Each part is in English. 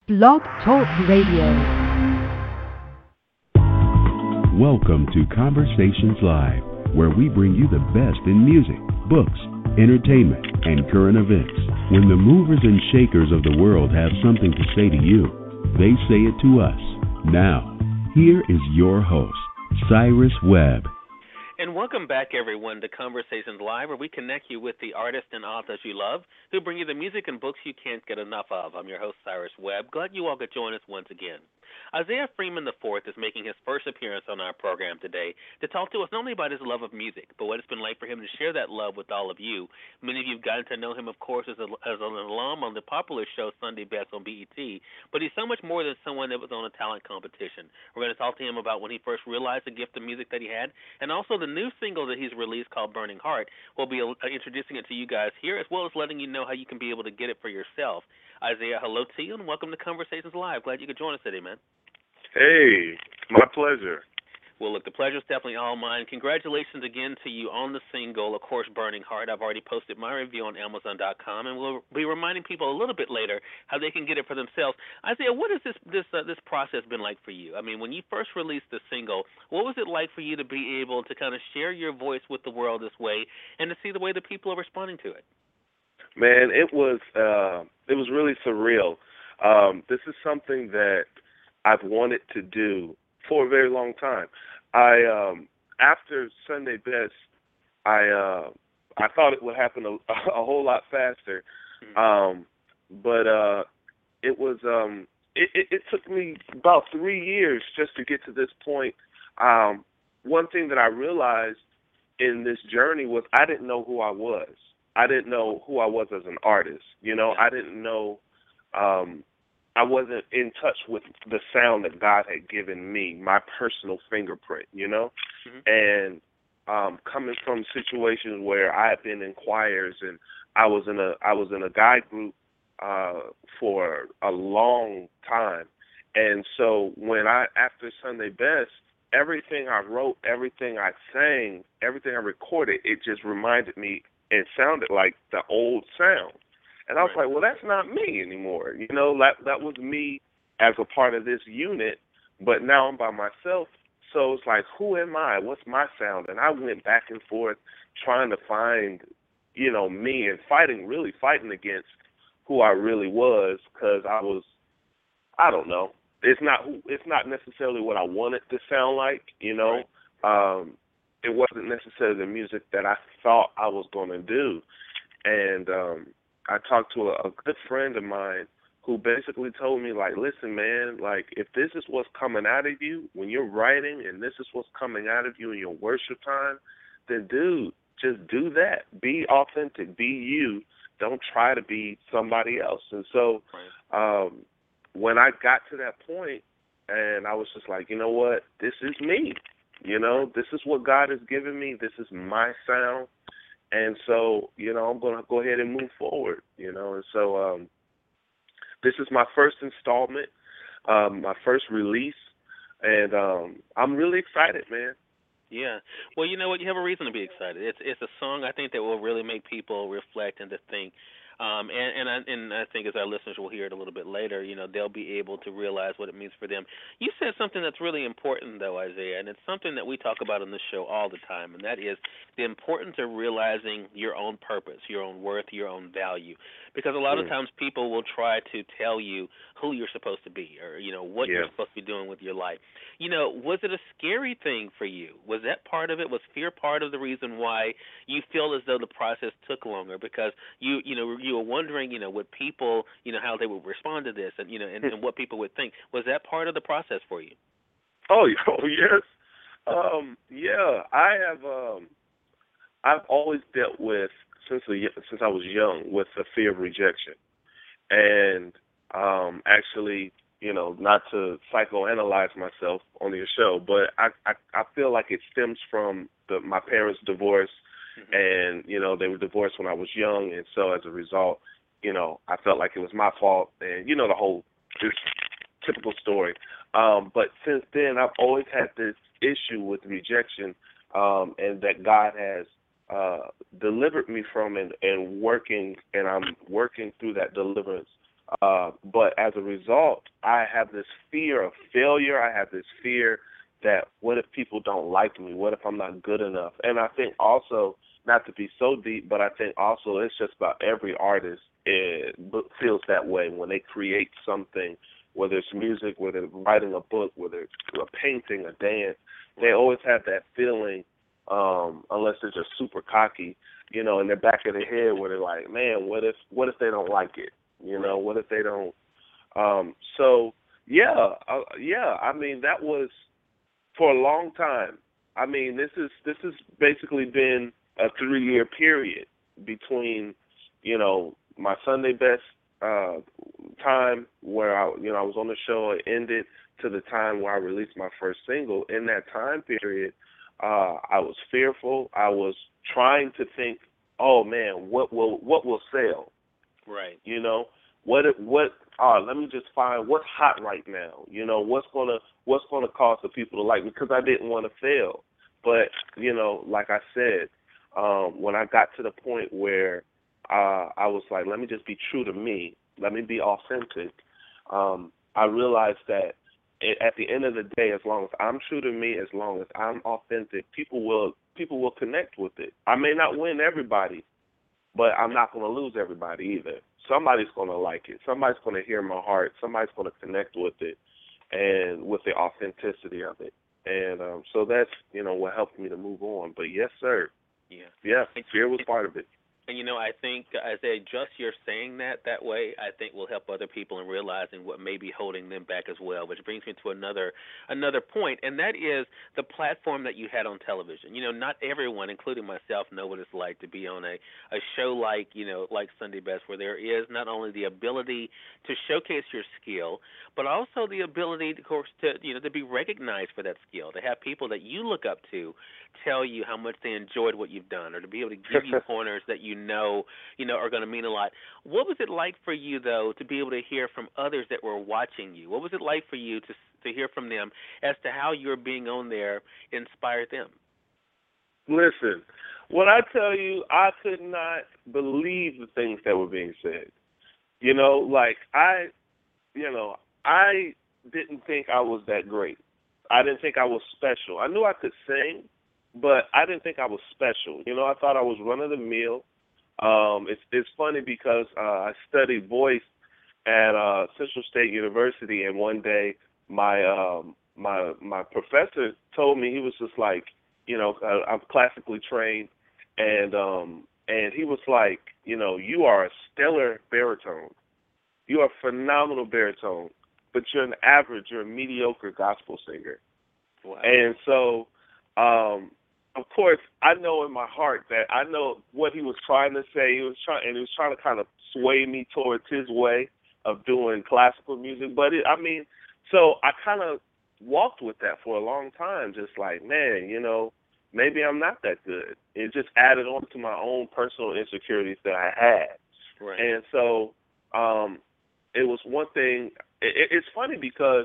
Blog Talk Radio. Welcome to Conversations Live, where we bring you the best in music, books, entertainment, and current events. When the movers and shakers of the world have something to say to you, they say it to us. Now, here is your host, Cyrus Webb. And welcome back, everyone, to Conversations Live, where we connect you with the artists and authors you love, who bring you the music and books you can't get enough of. I'm your host, Cyrus Webb. Glad you all could join us once again. Isaiah Freeman IV is making his first appearance on our program today to talk to us not only about his love of music, but what it's been like for him to share that love with all of you. Many of you have gotten to know him, of course, as an alum on the popular show Sunday Best on BET, but he's so much more than someone that was on a talent competition. We're going to talk to him about when he first realized the gift of music that he had, and also the new single that he's released called Burning Heart. We'll be introducing it to you guys here, as well as letting you know how you can be able to get it for yourself. Isaiah, hello to you, and welcome to Conversations Live. Glad you could join us today, man. Hey, my pleasure. Well, look, the pleasure's definitely all mine. Congratulations again to you on the single, of course, Burning Heart. I've already posted my review on Amazon.com, and we'll be reminding people a little bit later how they can get it for themselves. Isaiah, what has this process been like for you? I mean, when you first released the single, what was it like for you to be able to kind of share your voice with the world this way and to see the way that people are responding to it? Man, it was really surreal. This is something that I've wanted to do for a very long time. After Sunday Best, I thought it would happen a whole lot faster, but it took me about 3 years just to get to this point. One thing that I realized in this journey was I didn't know who I was. I didn't know who I was as an artist. You know, I didn't know. I wasn't in touch with the sound that God had given me, my personal fingerprint, you know? Mm-hmm. And coming from situations where I had been in choirs and I was in a guide group for a long time. And so after Sunday Best, everything I wrote, everything I sang, everything I recorded, it just reminded me and sounded like the old sound. And I was like, well, that's not me anymore. You know, that was me as a part of this unit, but now I'm by myself. So it's like, who am I? What's my sound? And I went back and forth trying to find, you know, me and really fighting against who I really was, because I don't know. It's not necessarily what I wanted to sound like, you know. Right. It wasn't necessarily the music that I thought I was going to do. And I talked to a good friend of mine who basically told me, like, listen, man, like, if this is what's coming out of you when you're writing and this is what's coming out of you in your worship time, then, dude, just do that. Be authentic. Be you. Don't try to be somebody else. And so when I got to that point, and I was just like, you know what, this is me. You know, this is what God has given me. This is my sound. And so, you know, I'm going to go ahead and move forward, you know. And so this is my first installment, my first release, and I'm really excited, man. Yeah. Well, you know what? You have a reason to be excited. It's a song I think that will really make people reflect and to think. And I think as our listeners will hear it a little bit later, you know, they'll be able to realize what it means for them. You said something that's really important, though, Isaiah, and it's something that we talk about on this show all the time, and that is the importance of realizing your own purpose, your own worth, your own value. Because a lot of times people will try to tell you who you're supposed to be or, you know, what you're supposed to be doing with your life. You know, was it a scary thing for you? Was that part of it? Was fear part of the reason why you feel as though the process took longer? Because you were wondering, you know, would people, you know, how they would respond to this and, you know, and what people would think. Was that part of the process for you? Oh yes. Yeah, I've always dealt with, since I was young, with the fear of rejection. And actually, you know, not to psychoanalyze myself on your show, but I feel like it stems from my parents' divorce. And, you know, they were divorced when I was young, and so as a result, you know, I felt like it was my fault, and, you know, this typical story. But since then, I've always had this issue with rejection, and that God has delivered me from, and I'm working through that deliverance But as a result, I have this fear of failure. I have this fear that what if people don't like me? What if I'm not good enough? And I think also, not to be so deep, but I think also it's just about every artist feels that way when they create something, whether it's music, whether it's writing a book, whether it's a painting, a dance. They always have that feeling, unless they're just super cocky, in the back of their head where they're like, man, what if they don't like it? What if they don't? So yeah. I mean, that was for a long time. I mean, this has basically been a 3-year period between, my Sunday Best time where I was on the show. It ended to the time where I released my first single. In that time period, I was fearful. I was trying to think, oh man, what will sell? Right. Let me just find what's hot right now. What's gonna cause the people to like me, because I didn't want to fail. But, like I said, when I got to the point where I was like, let me just be true to me, let me be authentic, I realized that at the end of the day, as long as I'm true to me, as long as I'm authentic, people will connect with it. I may not win everybody, but I'm not going to lose everybody either. Somebody's going to like it. Somebody's going to hear my heart. Somebody's going to connect with it and with the authenticity of it. And so that's, what helped me to move on. But yes, sir. Yeah, fear was part of it. And, I think, Isaiah, just your saying that way, I think will help other people in realizing what may be holding them back as well, which brings me to another point, and that is the platform that you had on television. Not everyone, including myself, know what it's like to be on a show like Sunday Best, where there is not only the ability to showcase your skill, but also the ability, of course, to be recognized for that skill, to have people that you look up to tell you how much they enjoyed what you've done, or to be able to give you corners that are going to mean a lot. What was it like for you, though, to be able to hear from others that were watching you? What was it like for you to hear from them as to how your being on there inspired them? Listen, when I tell you, I could not believe the things that were being said. I didn't think I was that great. I didn't think I was special. I knew I could sing, but I didn't think I was special. I thought I was run-of-the-mill. It's funny because I studied voice at Central State University, and one day my professor told me, he was just like, I'm classically trained, and he was like, you are a stellar baritone. You are a phenomenal baritone, but you're a mediocre gospel singer. Wow. And so, of course, I know in my heart that I know what he was trying to say. He was trying to kind of sway me towards his way of doing classical music. But so I kind of walked with that for a long time, just like, man, maybe I'm not that good. It just added on to my own personal insecurities that I had. Right. And so, it was one thing. It's funny because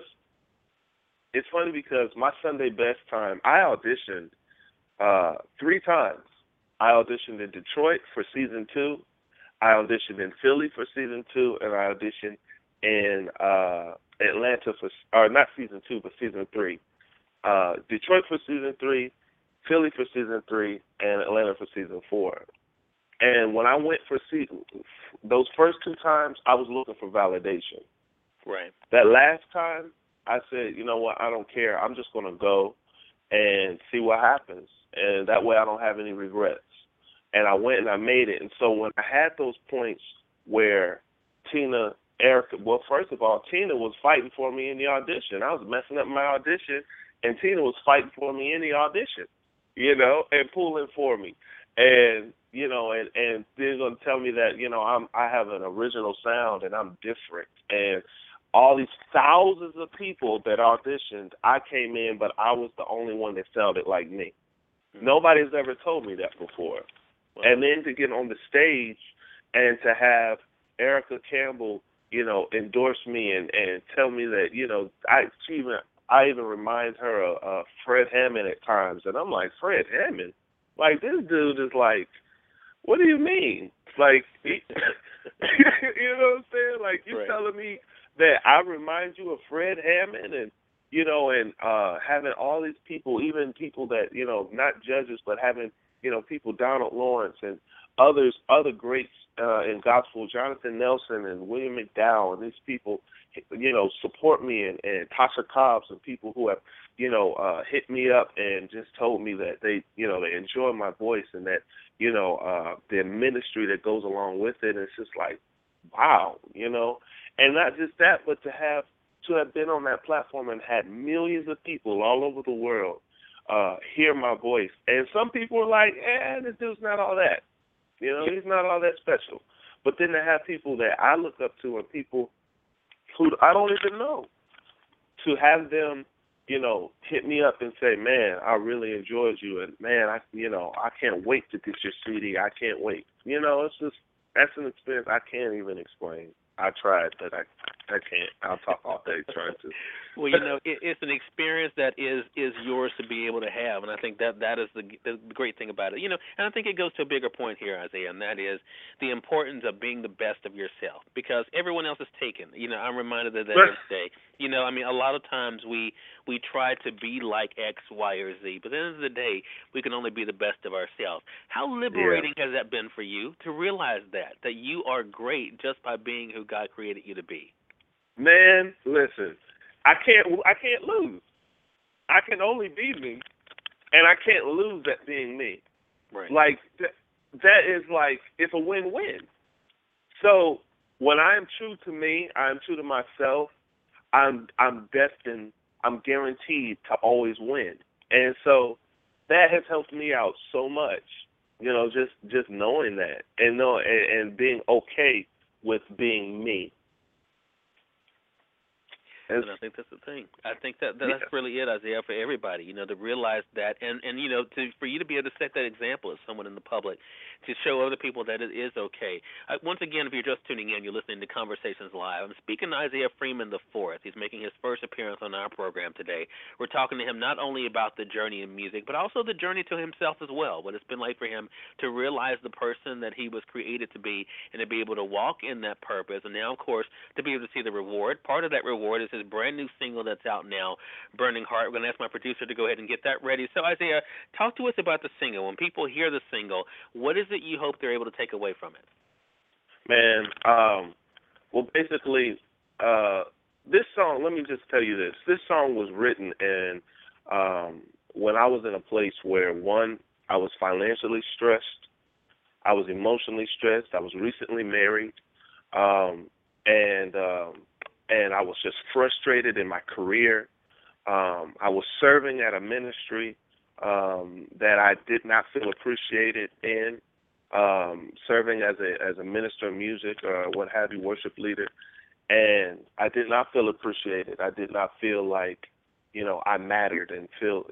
my Sunday Best time, I auditioned 3 times. I auditioned in Detroit for season 2. I auditioned in Philly for season 2, and I auditioned in Atlanta not season 2, but season 3. Detroit for season 3, Philly for season 3, and Atlanta for season 4. And when I went for those first 2 times, I was looking for validation. Right. That last time, I said, you know what, I don't care. I'm just going to go and see what happens. And that way I don't have any regrets. And I went and I made it. And so when I had those points where Erica, well, first of all, Tina was fighting for me in the audition. I was messing up my audition, and Tina was fighting for me in the audition, and pulling for me. And, and they're going to tell me that, I have an original sound and I'm different. And all these thousands of people that auditioned, I came in, but I was the only one that sounded like me. Mm-hmm. Nobody's ever told me that before. Wow. And then to get on the stage and to have Erica Campbell, endorse me and tell me that, I even remind her of Fred Hammond at times. And I'm like, Fred Hammond? Like, this dude is like, what do you mean? Like, You know what I'm saying? Like, you Right. telling me that I remind you of Fred Hammond and, and having all these people, even people that, not judges, but having, people, Donald Lawrence and other greats in gospel, Jonathan Nelson and William McDowell, and these people, support me, and Tasha Cobbs and people who have, hit me up and just told me that they enjoy my voice and that, the ministry that goes along with it. And it's just like, wow, and not just that, but to have been on that platform and had millions of people all over the world hear my voice. And some people are like, this dude's not all that. He's not all that special. But then to have people that I look up to and people who I don't even know, to have them, hit me up and say, man, I really enjoyed you, and man, I can't wait to get your CD. I can't wait. It's just, that's an experience I can't even explain. I tried, but I can't. I'll talk all day trying to. Well, it's an experience that is yours to be able to have, and I think that is the great thing about it. And I think it goes to a bigger point here, Isaiah, and that is the importance of being the best of yourself, because everyone else is taken. I'm reminded of that every day. A lot of times we try to be like X, Y, or Z, but at the end of the day, we can only be the best of ourselves. How liberating has that been for you to realize that you are great just by being who God created you to be? Man, listen, I can't lose. I can only be me, and I can't lose at being me. Right. Like that is like, it's a win-win. So when I am true to me, I am true to myself. I'm destined. I'm guaranteed to always win, and so that has helped me out so much. Just knowing that, and being okay with being me. And I think that's the thing. I think that's really it, Isaiah, for everybody. To realize that, and for you to be able to set that example as someone in the public, to show other people that it is okay. Once again, if you're just tuning in, you're listening to Conversations Live. I'm speaking to Isaiah Freeman IV. He's making his first appearance on our program today. We're talking to him not only about the journey in music, but also the journey to himself as well. What it's been like for him to realize the person that he was created to be, and to be able to walk in that purpose. And now, of course, to be able to see the reward. Part of that reward is his brand new single that's out now, Burning Heart. We're going to ask my producer to go ahead and get that ready. So, Isaiah, talk to us about the single. When people hear the single, what is it you hope they're able to take away from it? Man, well, basically, this song, let me just tell you this. This song was written when I was in a place where, one, I was financially stressed, I was emotionally stressed, I was recently married, and I was just frustrated in my career. I was serving at a ministry that I did not feel appreciated in, serving as a minister of music or what have you, worship leader, and I did not feel appreciated. I did not feel like, I mattered, and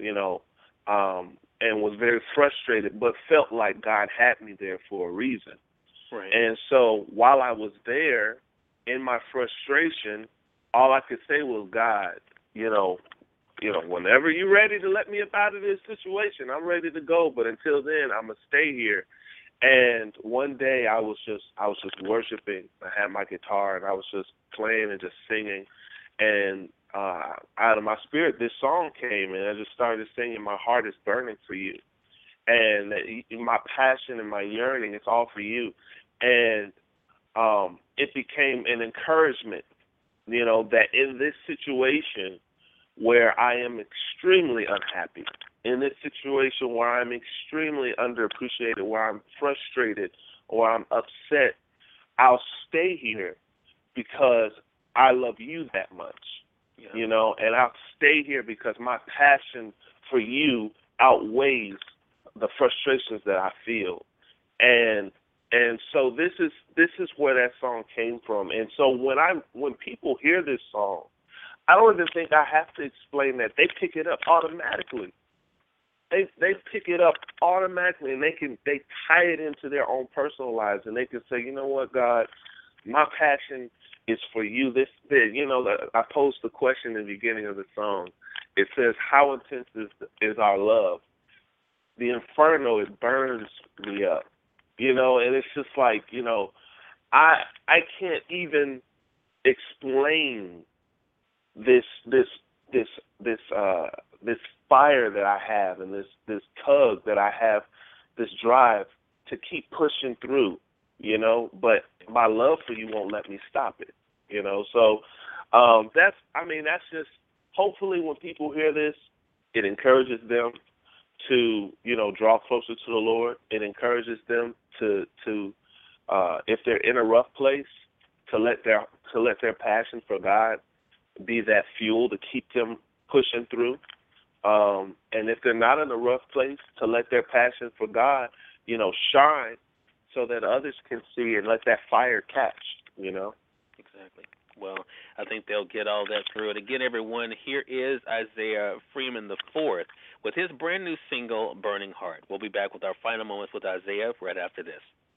and was very frustrated, but felt like God had me there for a reason. Right. And so while I was there, in my frustration, all I could say was, God, whenever you're ready to let me up out of this situation, I'm ready to go. But until then, I'm gonna stay here. And one day I was just worshiping. I had my guitar and I was just playing and just singing. And out of my spirit, this song came, and I just started singing, "My heart is burning for you," and my passion and my yearning, it's all for you. And it became an encouragement, that in this situation where I am extremely unhappy, in this situation where I'm extremely underappreciated, where I'm frustrated or I'm upset, I'll stay here because I love you that much, and I'll stay here because my passion for you outweighs the frustrations that I feel. And so this is where that song came from. And so when people hear this song, I don't even think I have to explain that. They pick it up automatically. They pick it up automatically, and they tie it into their own personal lives, and they can say, you know what, God, my passion is for you. I posed the question in the beginning of the song. It says, how intense is our love? The inferno, it burns me up. And it's just like, I can't even explain this fire that I have, and this tug that I have, this drive to keep pushing through, but my love for you won't let me stop it, So that's just, hopefully when people hear this, it encourages them to, draw closer to the Lord. It encourages them to if they're in a rough place, to let their passion for God be that fuel to keep them pushing through. And if they're not in a rough place, to let their passion for God, shine so that others can see and let that fire catch, Exactly. Well, I think they'll get all that through it. Again, everyone, here is Isaiah Freeman IV with his brand new single, Burning Heart. We'll be back with our final moments with Isaiah right after this.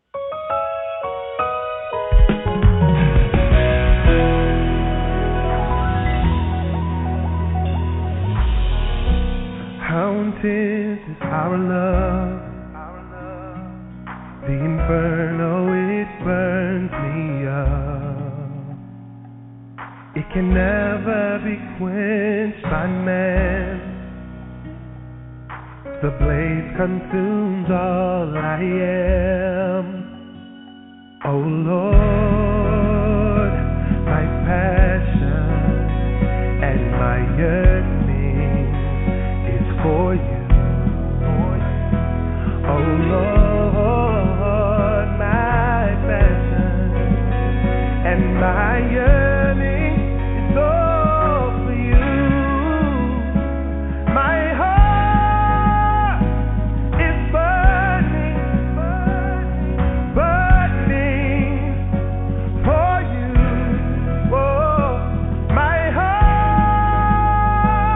How intense is our love? The inferno, it burns me up. It can never be quenched by man. The blaze consumes all I am. Oh Lord, my passion and my yearning is for you. Oh Lord, my passion and my yearning is all for you. My heart is burning for you. Oh, my heart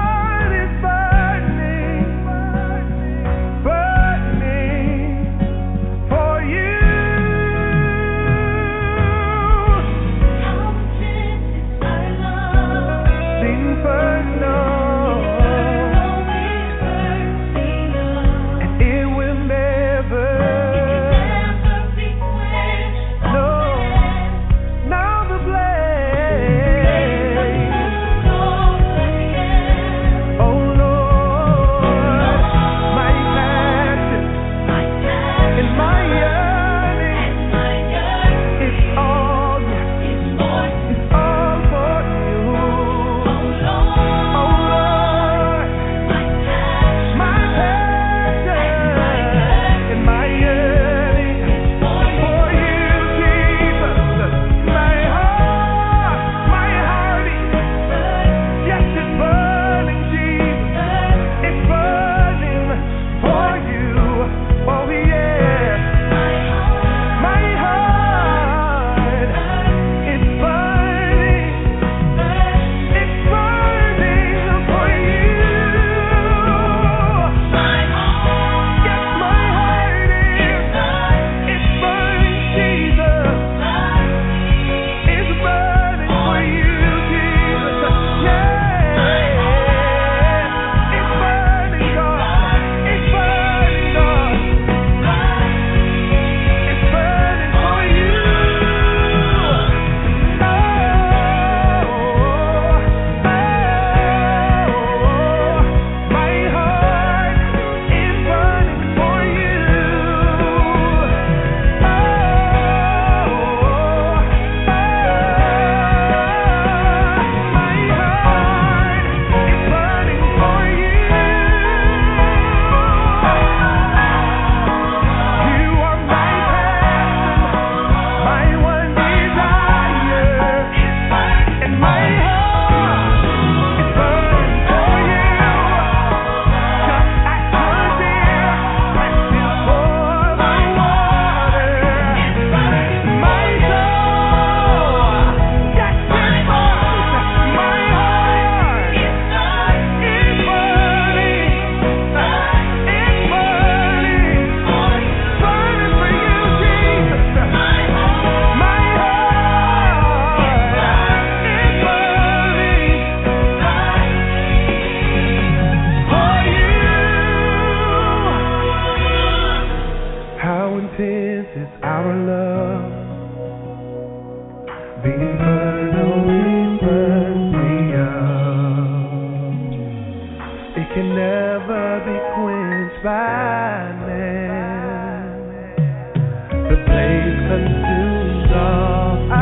refinement. The blaze consumes all I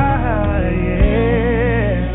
am.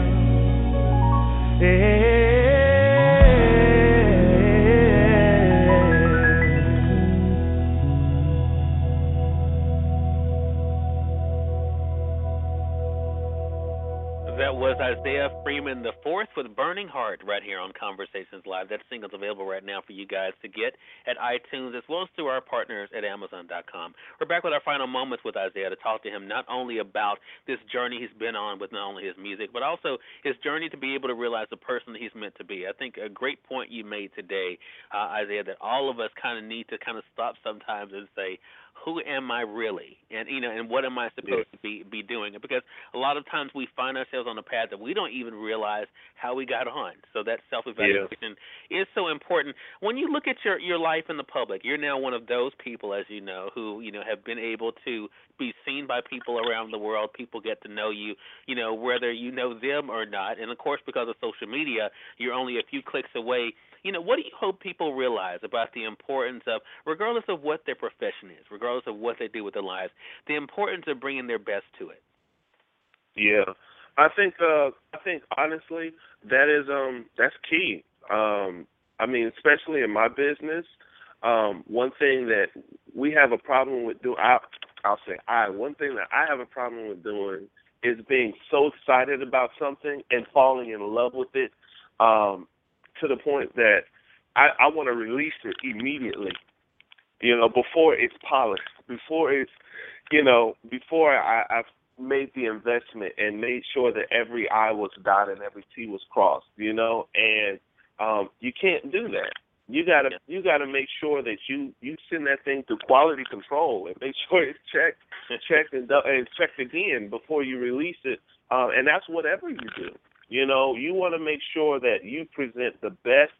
That was Isaiah Freeman IV with Burning Heart right here on Conversations Live. That single's available right now for you guys to get at iTunes as well as through our partners at Amazon.com. We're back with our final moments with Isaiah to talk to him not only about this journey he's been on with not only his music, but also his journey to be able to realize the person that he's meant to be. I think a great point you made today, Isaiah, that all of us kind of need to kind of stop sometimes and say, who am I really? And and what am I supposed to be doing? Because a lot of times we find ourselves on a path that we don't even realize how we got on. So that self-evaluation is so important. When you look at your life in the public, you're now one of those people, as you know, who have been able to be seen by people around the world. People get to know you, whether you know them or not. And of course, because of social media, you're only a few clicks away. What do you hope people realize about the importance of, regardless of what their profession is, regardless of what they do with their lives, the importance of bringing their best to it? Yeah, I think honestly that's key. I mean, especially in my business, one thing that we have a problem with doing, one thing that I have a problem with doing is being so excited about something and falling in love with it. To the point that I want to release it immediately, before it's polished, before it's, before I've made the investment and made sure that every I was dotted and every T was crossed, and you can't do that. You gotta make sure that you send that thing through quality control and make sure it's checked and checked again before you release it, and that's whatever you do. You want to make sure that you present the best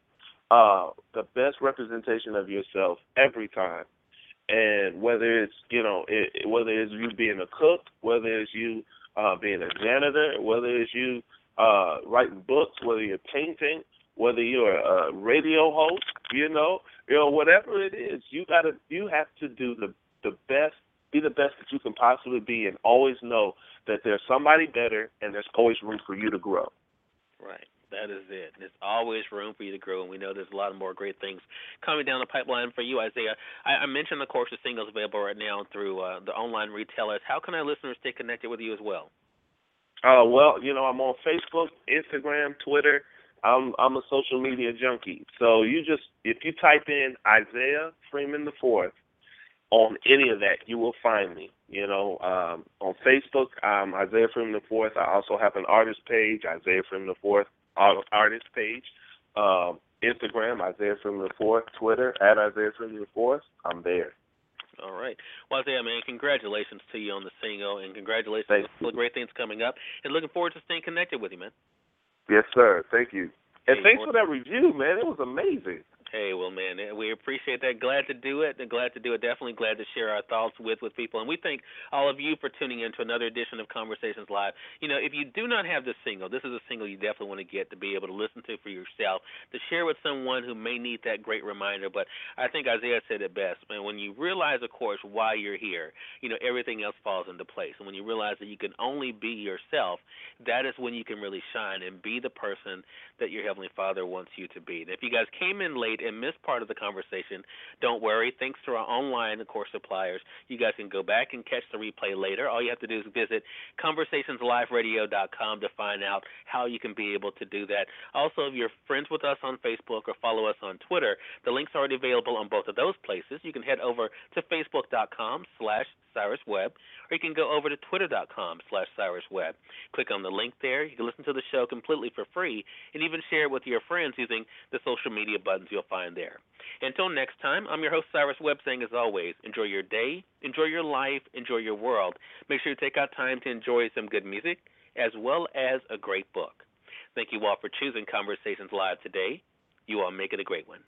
representation of yourself every time, and whether it's whether it's you being a cook, whether it's you being a janitor, whether it's you writing books, whether you're painting, whether you're a radio host, whatever it is, you have to do the best, be the best that you can possibly be, and always know that there's somebody better, and there's always room for you to grow. Right. That is it. There's always room for you to grow, and we know there's a lot more great things coming down the pipeline for you, Isaiah. I mentioned, of course, the singles available right now through the online retailers. How can our listeners stay connected with you as well? Well, I'm on Facebook, Instagram, Twitter. I'm a social media junkie. So if you type in Isaiah Freeman IV on any of that, you will find me. On Facebook, Isaiah Freeman IV. I also have an artist page, Isaiah Freeman IV artist page. Instagram, Isaiah Freeman IV. Twitter, at Isaiah Freeman IV. I'm there. All right. Well, Isaiah, man, congratulations to you on the single, and congratulations on all the great things coming up, and looking forward to staying connected with you, man. Yes, sir. Thank you. And thanks for that review, man. It was amazing. Hey, well, man, we appreciate that. Glad to do it. Definitely glad to share our thoughts with people. And we thank all of you for tuning in to another edition of Conversations Live. If you do not have this single, this is a single you definitely want to get to be able to listen to for yourself, to share with someone who may need that great reminder. But I think Isaiah said it best, man. When you realize, of course, why you're here, everything else falls into place. And when you realize that you can only be yourself, that is when you can really shine and be the person that your Heavenly Father wants you to be. And if you guys came in late and missed part of the conversation, don't worry. Thanks to our online, of course, suppliers, you guys can go back and catch the replay later. All you have to do is visit conversationsliveradio.com to find out how you can be able to do that. Also, if you're friends with us on Facebook or follow us on Twitter, the link's already available on both of those places. You can head over to facebook.com/CyrusWebb, or you can go over to twitter.com/CyrusWebb. Click on the link there. You can listen to the show completely for free and even share it with your friends using the social media buttons you'll find there. Until next time, I'm your host, Cyrus Webb, saying as always, enjoy your day, enjoy your life, enjoy your world. Make sure you take out time to enjoy some good music as well as a great book. Thank you all for choosing Conversations Live today. You all make it a great one.